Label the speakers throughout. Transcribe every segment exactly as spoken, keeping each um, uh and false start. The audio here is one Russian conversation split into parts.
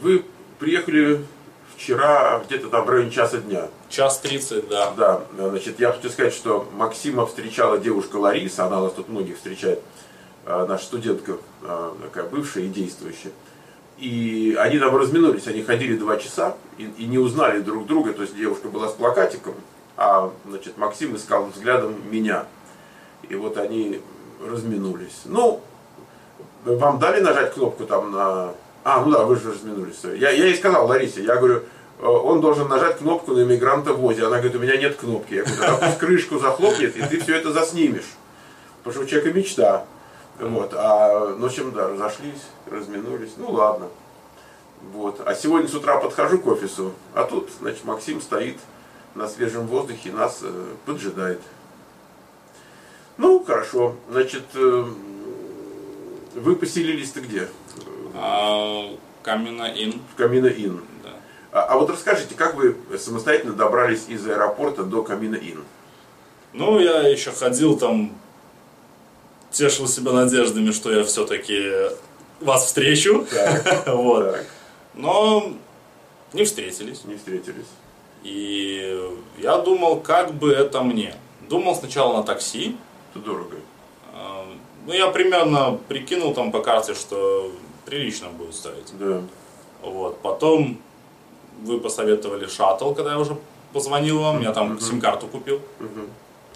Speaker 1: вы приехали вчера где-то там в районе часа дня.
Speaker 2: Час тридцать, да.
Speaker 1: Да, значит, я хочу сказать, что Максима встречала девушка Лариса, она нас тут многих встречает, наша студентка, такая бывшая и действующая. И они там разминулись, они ходили два часа и, и не узнали друг друга, то есть девушка была с плакатиком, а значит, Максим искал взглядом меня. И вот они разминулись. Ну, вам дали нажать кнопку там на... А, ну да, вы же разминулись. Я, я ей сказал Ларисе, я говорю, он должен нажать кнопку на иммигранта в ВОЗе. Она говорит, у меня нет кнопки. Я говорю, тогда пусть крышку захлопнет, и ты все это заснимешь. Потому что у человека мечта. Вот. А, ну, в общем, да, разошлись, разминулись. Ну, ладно. Вот. А сегодня с утра подхожу к офису, а тут, значит, Максим стоит на свежем воздухе, нас э, поджидает. Ну, хорошо. Значит, э, вы поселились-то где?
Speaker 2: А, Камина-Ин.
Speaker 1: В Камина-Ин.
Speaker 2: Да.
Speaker 1: А, а вот расскажите, как вы самостоятельно добрались из аэропорта до Камина-Ин?
Speaker 2: Ну, я еще ходил там, тешил себя надеждами, что я все-таки вас встречу.
Speaker 1: Так,
Speaker 2: вот.
Speaker 1: так.
Speaker 2: Но не встретились.
Speaker 1: Не встретились.
Speaker 2: И я думал, как бы это мне. Думал сначала на такси.
Speaker 1: Это дорого.
Speaker 2: Ну, я примерно прикинул там по карте, что прилично будет стоить.
Speaker 1: Да.
Speaker 2: Вот. Потом вы посоветовали шаттл, когда я уже позвонил вам. Я там
Speaker 1: uh-huh.
Speaker 2: сим-карту купил.
Speaker 1: Uh-huh.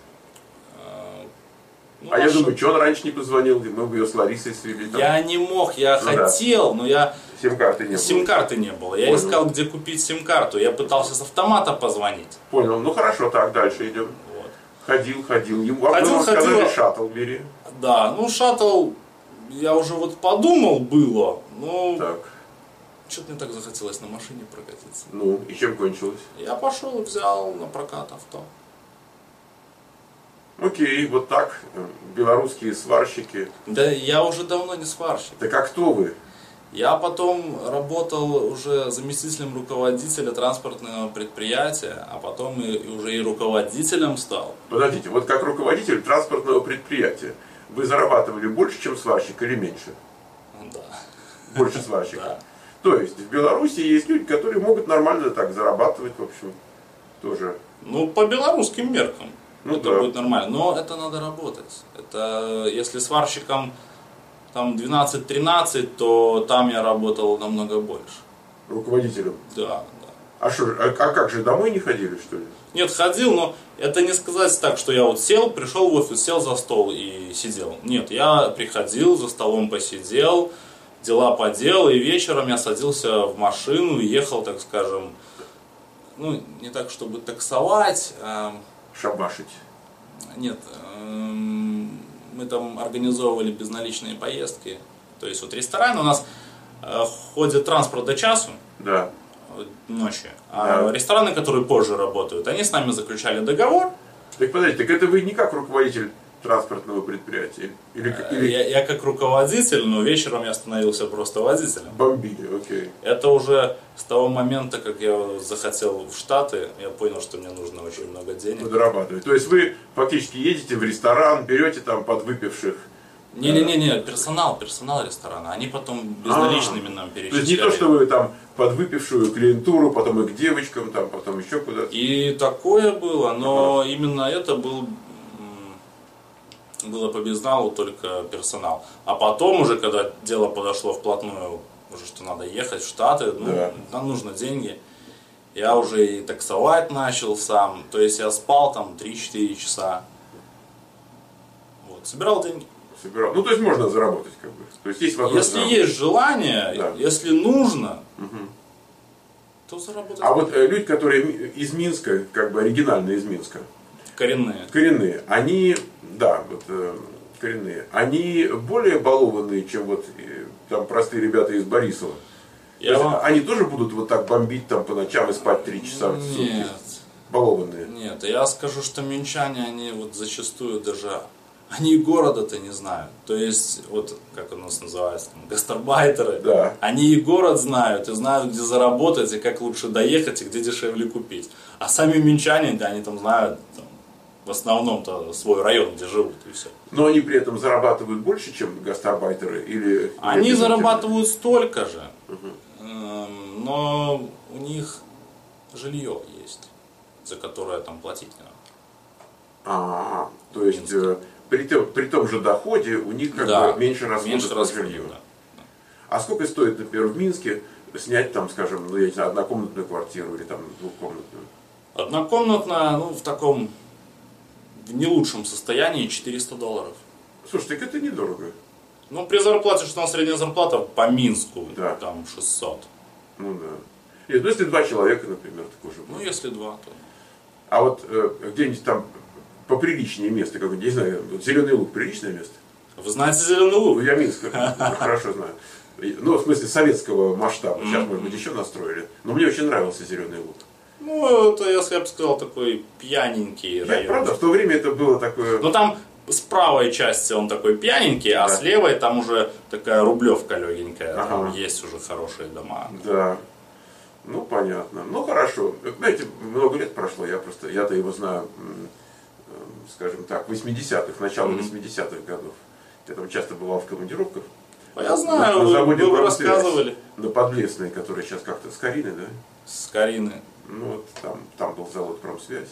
Speaker 2: Ну,
Speaker 1: а я
Speaker 2: ш...
Speaker 1: думаю, что он раньше не позвонил, мы бы ее с Ларисой свели. Там.
Speaker 2: Я не мог, я ну, хотел, да. но я...
Speaker 1: Сим-карты не было.
Speaker 2: Сим-карты не было. Я Понял. искал, где купить сим-карту. Я пытался с автомата позвонить.
Speaker 1: Понял. Ну хорошо, так, дальше идем.
Speaker 2: Вот.
Speaker 1: Ходил, ходил. Ему
Speaker 2: ходил, ходил.
Speaker 1: сказали, шаттл бери.
Speaker 2: Да, ну шаттл, я уже вот подумал было, но...
Speaker 1: Так.
Speaker 2: Что-то мне так захотелось на машине прокатиться.
Speaker 1: Ну, и чем кончилось?
Speaker 2: Я пошел, взял на прокат авто.
Speaker 1: Окей, вот так, белорусские сварщики.
Speaker 2: Да я уже давно не сварщик.
Speaker 1: Так а кто вы?
Speaker 2: Я потом работал уже заместителем руководителя транспортного предприятия, а потом и, и уже и руководителем стал.
Speaker 1: Подождите, вот как руководитель транспортного предприятия, вы зарабатывали больше, чем сварщик или меньше?
Speaker 2: Да.
Speaker 1: Больше сварщика?
Speaker 2: Да.
Speaker 1: То есть в Беларуси есть люди, которые могут нормально так зарабатывать, в общем, тоже.
Speaker 2: Ну, по белорусским меркам.
Speaker 1: Ну,
Speaker 2: это
Speaker 1: да.
Speaker 2: будет нормально. Но это надо работать. Это если сварщиком там двенадцать-тринадцать, то там я работал намного больше.
Speaker 1: Руководителем?
Speaker 2: Да, да.
Speaker 1: А что, а, а как же, домой не ходили, что ли?
Speaker 2: Нет, ходил, но это не сказать так, что я вот сел, пришел в офис, сел за стол и сидел. Нет, я приходил, за столом посидел, дела поделал, и вечером я садился в машину и ехал, так скажем, ну, не так, чтобы таксовать. А...
Speaker 1: Шабашить.
Speaker 2: Нет, мы там организовывали безналичные поездки. То есть вот ресторан у нас ходит транспорт до часу.
Speaker 1: Да.
Speaker 2: Ночи. А да. Рестораны, которые позже работают, они с нами заключали договор.
Speaker 1: Так подождите, так это вы не как руководитель транспортного предприятия? Или, или...
Speaker 2: Я, я как руководитель, но вечером я становился просто водителем.
Speaker 1: Бомбили, окей.
Speaker 2: Это уже с того момента, как я захотел в Штаты, я понял, что мне нужно очень много денег.
Speaker 1: Дорабатывать. То есть вы фактически едете в ресторан, берете там подвыпивших.
Speaker 2: Не-не-не, персонал, персонал ресторана. Они потом безналичными нам перечисляли.
Speaker 1: То есть не то, что вы там подвыпившую клиентуру, потом и к девочкам, там, потом еще куда-то.
Speaker 2: И такое было, но ага. именно это был, было по безналу только персонал. А потом уже, когда дело подошло вплотную, уже что надо ехать в Штаты, ну,
Speaker 1: да.
Speaker 2: нам нужно деньги. Я уже и таксовать начал сам. То есть я спал там три-четыре часа. Вот, собирал деньги.
Speaker 1: Собирал. Ну, то есть можно заработать, как бы. То есть есть возможность.
Speaker 2: Если есть желание, да. если нужно,
Speaker 1: угу.
Speaker 2: то заработать.
Speaker 1: А вот э, люди, которые из Минска, как бы оригинально из Минска.
Speaker 2: Коренные.
Speaker 1: Коренные. Они, да, вот э, коренные. Они более балованные, чем вот э, там простые ребята из Борисова.
Speaker 2: Я
Speaker 1: то
Speaker 2: вам...
Speaker 1: есть, они тоже будут вот так бомбить там по ночам и спать три часа в сутки?
Speaker 2: Нет.
Speaker 1: Балованные.
Speaker 2: Нет, я скажу, что минчане, они вот зачастую даже, они и города-то не знают. То есть, вот как у нас называется, там, гастарбайтеры,
Speaker 1: да.
Speaker 2: они и город знают, и знают, где заработать, и как лучше доехать, и где дешевле купить. А сами минчане, да, они там знают, там, в основном-то свой район, где живут, и все.
Speaker 1: Но они при этом зарабатывают больше, чем гастарбайтеры? Или...
Speaker 2: Они зарабатывают столько же.
Speaker 1: Угу.
Speaker 2: Эм, но у них жилье есть, за которое там платить не надо.
Speaker 1: А, то есть э, при, том, при том же доходе у них как
Speaker 2: Да,
Speaker 1: бы меньше расходов
Speaker 2: меньше
Speaker 1: на
Speaker 2: расходов,
Speaker 1: жилье.
Speaker 2: да.
Speaker 1: А сколько стоит, например, в Минске снять там, скажем, ну, я не знаю, однокомнатную квартиру или там двухкомнатную?
Speaker 2: Однокомнатная, ну, в таком, в не лучшем состоянии четыреста долларов.
Speaker 1: Слушай, так это недорого.
Speaker 2: Ну, при зарплате, что у нас средняя зарплата по Минску,
Speaker 1: Да.
Speaker 2: там шестьсот.
Speaker 1: Ну да. Нет, ну если два человека, например, так уже.
Speaker 2: Ну, если два, то...
Speaker 1: А вот э, где-нибудь там поприличнее место, какое-нибудь, не знаю, вот Зеленый Луг приличное место?
Speaker 2: Вы знаете Зеленый
Speaker 1: Ну,
Speaker 2: Луг?
Speaker 1: я Минск хорошо знаю. Ну, в смысле советского масштаба. Сейчас, может быть, еще настроили. Но мне очень нравился Зеленый Луг.
Speaker 2: Ну, это, если я бы сказал, такой пьяненький
Speaker 1: Я,
Speaker 2: район.
Speaker 1: правда, в то время это было такое...
Speaker 2: Ну, там с правой части он такой пьяненький, а
Speaker 1: Да.
Speaker 2: с левой там уже такая рублевка легенькая. Там
Speaker 1: Ага.
Speaker 2: есть уже хорошие дома.
Speaker 1: Да. Ну, понятно. Ну, хорошо. Знаете, много лет прошло, я просто, я-то его знаю, м, м, скажем так, восьмидесятых, начало
Speaker 2: Мгм.
Speaker 1: восьмидесятых годов. Я там часто бывал в командировках.
Speaker 2: А я знаю,
Speaker 1: на
Speaker 2: вы,
Speaker 1: заводе
Speaker 2: вы
Speaker 1: «Промсвязь»,
Speaker 2: рассказывали.
Speaker 1: на Подлесной, который сейчас как-то с Кариной, да?
Speaker 2: С Карины
Speaker 1: Ну, вот там, там был завод «Промсвязь».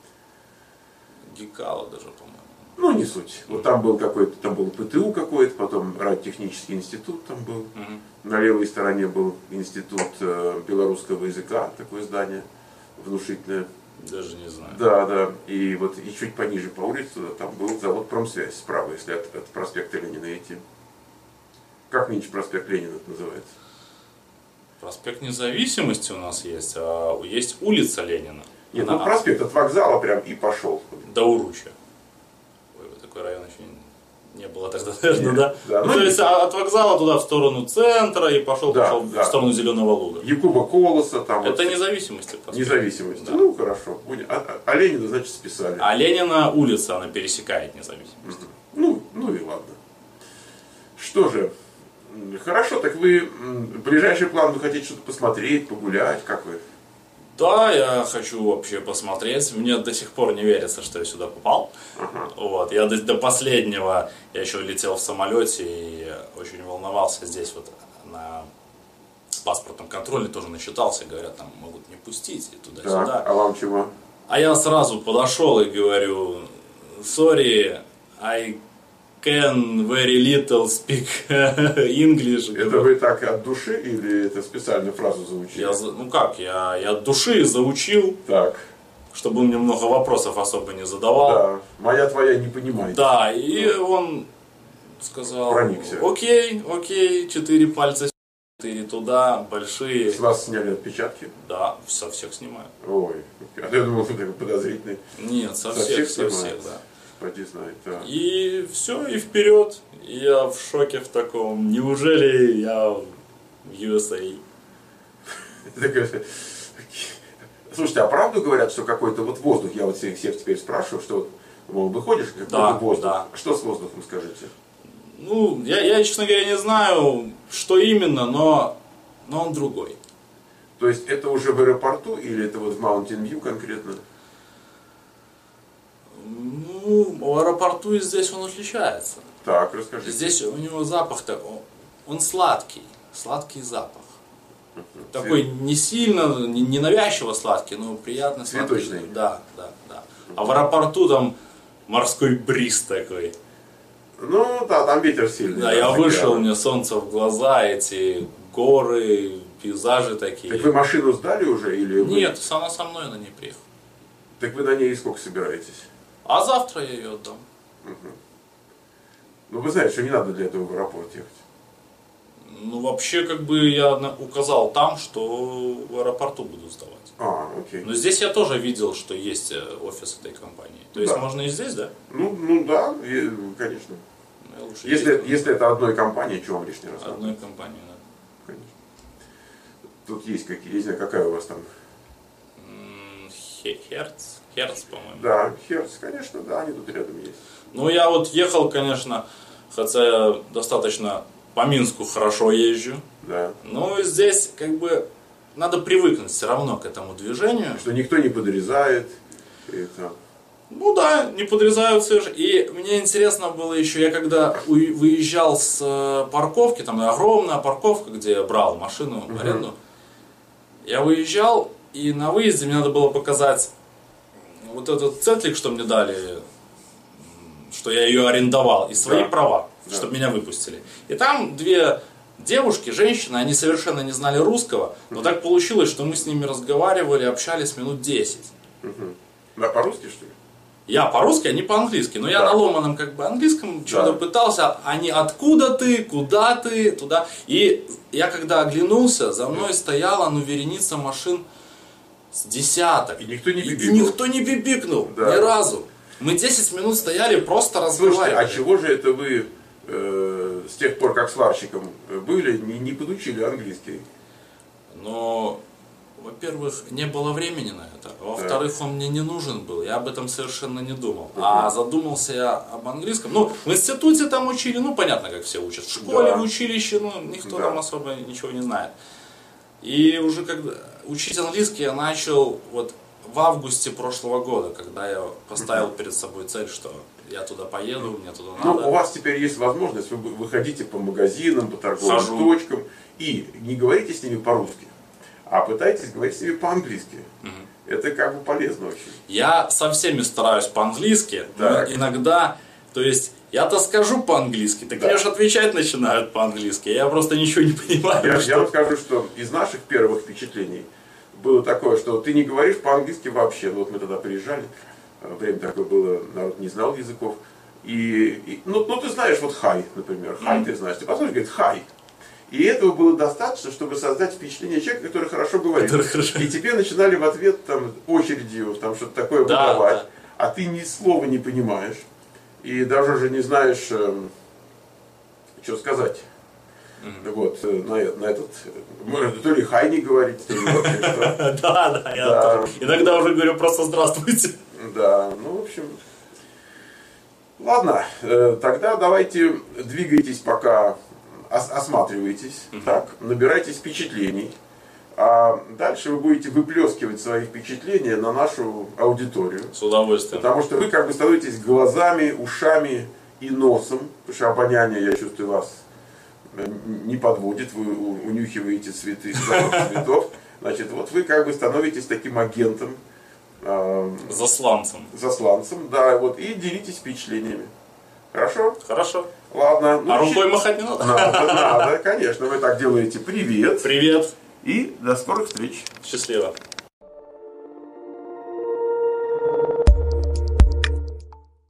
Speaker 2: Гекала даже, по-моему.
Speaker 1: Ну, не суть. Вот там был какой-то, там был ПТУ какой-то, потом радиотехнический институт там был.
Speaker 2: Мгм.
Speaker 1: На левой стороне был институт э, белорусского языка, такое здание внушительное.
Speaker 2: Даже не знаю.
Speaker 1: Да, да. И вот и чуть пониже по улице там был завод «Промсвязь» справа, если от, от проспекта Ленина идти. Как нынче проспект Ленина это называется?
Speaker 2: Проспект Независимости у нас есть, а есть улица Ленина.
Speaker 1: Нет,
Speaker 2: Она
Speaker 1: ну проспект от вокзала прям и пошел.
Speaker 2: до Уруча. Ой, вот такой район еще не, не было тогда, наверное,
Speaker 1: Нет,
Speaker 2: да?
Speaker 1: да,
Speaker 2: Ну,
Speaker 1: ну,
Speaker 2: то есть а- от вокзала туда в сторону центра и пошел,
Speaker 1: Да,
Speaker 2: пошел
Speaker 1: да.
Speaker 2: в сторону Зеленого Луга.
Speaker 1: Якуба Колоса там.
Speaker 2: Это
Speaker 1: вот,
Speaker 2: независимости проспект.
Speaker 1: независимость.
Speaker 2: Да.
Speaker 1: Ну, хорошо. Будем. А, а- а Ленина, значит, списали.
Speaker 2: А Ленина улица, она пересекает независимость.
Speaker 1: Ну, ну и ладно. Что же, м, хорошо, так вы, м, ближайший план, вы хотите что-то посмотреть, погулять, как вы?
Speaker 2: Да, я хочу вообще посмотреть. Мне до сих пор не верится, что я сюда попал.
Speaker 1: Ага.
Speaker 2: Вот. Я до, до последнего, я еще летел в самолете и очень волновался здесь вот на паспортном контроле, тоже насчитался, говорят, там могут не пустить и туда-сюда.
Speaker 1: Так, а вам чего?
Speaker 2: А я сразу подошел и говорю, sorry, I can very little speak English.
Speaker 1: Это вы так от души или это специально фразу заучили?
Speaker 2: Я, за- ну как, я, я от души заучил,
Speaker 1: Так,
Speaker 2: чтобы он мне много вопросов особо не задавал.
Speaker 1: да. Моя твоя не понимает.
Speaker 2: Да, и он сказал,
Speaker 1: Проникся.
Speaker 2: окей, окей, четыре пальца, четыре туда, большие.
Speaker 1: С вас сняли отпечатки?
Speaker 2: Да, со всех снимаю.
Speaker 1: Ой, а я думал, вы такой подозрительный.
Speaker 2: Нет, со
Speaker 1: Со
Speaker 2: всех,
Speaker 1: всех
Speaker 2: со
Speaker 1: снимает?
Speaker 2: всех, да.
Speaker 1: Поди знает, да.
Speaker 2: И все, и вперед. И я в шоке в таком. Неужели я в ю эс эй?
Speaker 1: Такой, слушайте, а правду говорят, что какой-то вот воздух, я вот всех, всех теперь спрашиваю, что вот, мол, выходишь, какой-то
Speaker 2: Да,
Speaker 1: воздух.
Speaker 2: да.
Speaker 1: Что с воздухом, скажите?
Speaker 2: Ну, я, я, честно говоря, не знаю, что именно, но, но он другой.
Speaker 1: То есть это уже в аэропорту или это вот в Mountain View конкретно?
Speaker 2: Ну, в аэропорту и здесь он отличается.
Speaker 1: Так, расскажите.
Speaker 2: Здесь у него запах-то, он- он сладкий, сладкий запах. Такой не сильно, не, не навязчиво сладкий, но приятно сладкий.
Speaker 1: Цветочный.
Speaker 2: Да, да, да. А в аэропорту там морской бриз такой.
Speaker 1: Ну да, там ветер сильный.
Speaker 2: Да,
Speaker 1: да,
Speaker 2: я
Speaker 1: с
Speaker 2: вышел,
Speaker 1: океана.
Speaker 2: мне солнце в глаза, эти горы, пейзажи такие.
Speaker 1: Так вы машину сдали уже или вы-
Speaker 2: Нет, она со мной на ней приехала.
Speaker 1: Так вы на ней сколько собираетесь?
Speaker 2: А завтра я ее отдам.
Speaker 1: Ну вы знаете, что не надо для этого в аэропорт ехать.
Speaker 2: Ну, вообще, как бы я на- указал там, что в аэропорту буду сдавать.
Speaker 1: А, окей.
Speaker 2: Но здесь я тоже видел, что есть э, офис этой компании. То есть
Speaker 1: Да.
Speaker 2: можно и здесь, да?
Speaker 1: Ну, ну да, и- конечно.
Speaker 2: Ну, я лучше
Speaker 1: Если,
Speaker 2: ездил.
Speaker 1: если это одной компании, чего вам лишний раз? надо?
Speaker 2: Одной компании, да.
Speaker 1: Конечно. Тут есть какие, я не знаю, какая у вас там.
Speaker 2: М, Хе- Херц, Херц, по-моему.
Speaker 1: Да, Херц, конечно, да, они тут рядом есть.
Speaker 2: Ну, я вот ехал, конечно, хотя я достаточно по Минску хорошо езжу.
Speaker 1: Да.
Speaker 2: Но здесь, как бы, надо привыкнуть все равно к этому движению.
Speaker 1: Что никто не подрезает. И там.
Speaker 2: Ну да, не подрезаются же. И мне интересно было еще, я когда у- выезжал с э, парковки, там огромная парковка, где я брал машину в аренду, Я выезжал, и на выезде мне надо было показать вот этот цетлик, что мне дали, что я ее арендовал, и свои
Speaker 1: да.
Speaker 2: права,
Speaker 1: да.
Speaker 2: чтобы меня выпустили. И там две девушки, женщины, они совершенно не знали русского, но mm-hmm. так получилось, что мы с ними разговаривали, общались минут десять.
Speaker 1: Mm-hmm. Да, по-русски, что ли?
Speaker 2: Я по-русски, они по-английски. Но да. я на ломаном как бы английском да. что-то пытался. Они откуда ты, куда ты, туда. И я когда оглянулся, за мной стояла ну вереница машин с десяток.
Speaker 1: И никто не бибикнул.
Speaker 2: И никто не бибикнул да. ни разу. Мы десять минут стояли, просто разговаривали.
Speaker 1: Слушайте, а чего же это вы э, с тех пор, как сварщиком были, не, не подучили английский?
Speaker 2: Но... Во-первых, не было времени на это. Во-вторых, он мне не нужен был. Я об этом совершенно не думал. А задумался я об английском. Ну, в институте там учили, ну, понятно, как все учат. В школе, да. в училище, ну, никто да. там особо ничего не знает. И уже когда учить английский я начал вот в августе прошлого года, когда я поставил перед собой цель, что я туда поеду, мне туда надо.
Speaker 1: Ну, у вас теперь есть возможность, вы выходите по магазинам, по торговым Хожу. точкам и не говорите с ними по-русски. А пытайтесь говорить с ними по-английски. Угу. Это как бы полезно очень.
Speaker 2: Я со всеми стараюсь по-английски, но иногда, то есть, я-то скажу по-английски, так да. мне же отвечать начинают по-английски, я просто ничего не понимаю.
Speaker 1: Я,
Speaker 2: что...
Speaker 1: я вам скажу, что из наших первых впечатлений было такое, что ты не говоришь по-английски вообще. Ну, вот мы тогда приезжали, время такое было, народ не знал языков. И, и ну, ну, ты знаешь, вот хай, например, хай mm-hmm. ты знаешь, ты посмотришь, говорит хай. И этого было достаточно, чтобы создать впечатление человека, который хорошо говорит. Который хорошо. И тебе начинали в ответ там, очередью там, что-то такое
Speaker 2: да,
Speaker 1: выдавать,
Speaker 2: да.
Speaker 1: а ты ни слова не понимаешь. И даже уже не знаешь, э, что сказать. Mm-hmm. Вот, э, на, на этот, может, то ли хай не говорить, то ли вообще что.
Speaker 2: Да, да, я иногда уже говорю просто здравствуйте.
Speaker 1: Да, ну, в общем... Ладно, тогда давайте двигайтесь пока... осматривайтесь, uh-huh. так, набирайтесь впечатлений, а дальше вы будете выплескивать свои впечатления на нашу аудиторию.
Speaker 2: С удовольствием.
Speaker 1: Потому что вы как бы становитесь глазами, ушами и носом, потому что обоняние, я чувствую, вас не подводит, вы унюхиваете цветы, цветов. Значит, вот вы как бы становитесь таким агентом.
Speaker 2: Засланцем.
Speaker 1: Засланцем, да, вот, и делитесь впечатлениями. Хорошо?
Speaker 2: Хорошо.
Speaker 1: Ладно. Ну,
Speaker 2: а рукой махать не надо?
Speaker 1: Надо, надо, конечно. Вы так делаете. Привет.
Speaker 2: Привет.
Speaker 1: И до скорых встреч.
Speaker 2: Счастливо.